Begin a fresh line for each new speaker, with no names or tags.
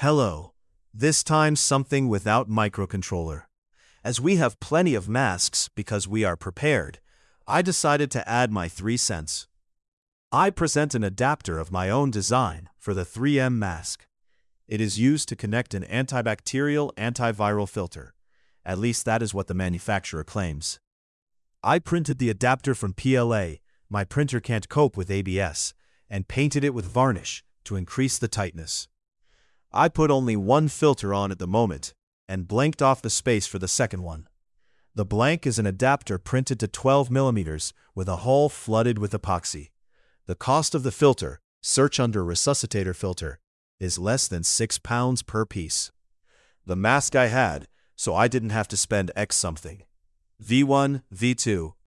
Hello. This time something without microcontroller. As we have plenty of masks because we are prepared, I decided to add my 3 cents. I present an adapter of my own design for the 3M mask. It is used to connect an antibacterial antiviral filter. At least that is what the manufacturer claims. I printed the adapter from PLA, my printer can't cope with ABS, and painted it with varnish to increase the tightness. I put only one filter on at the moment, and blanked off the space for the second one. The blank is an adapter printed to 12 mm with a hull flooded with epoxy. The cost of the filter, search under resuscitator filter, is less than £6 per piece. The mask I had, so I didn't have to spend X something. V1, V2,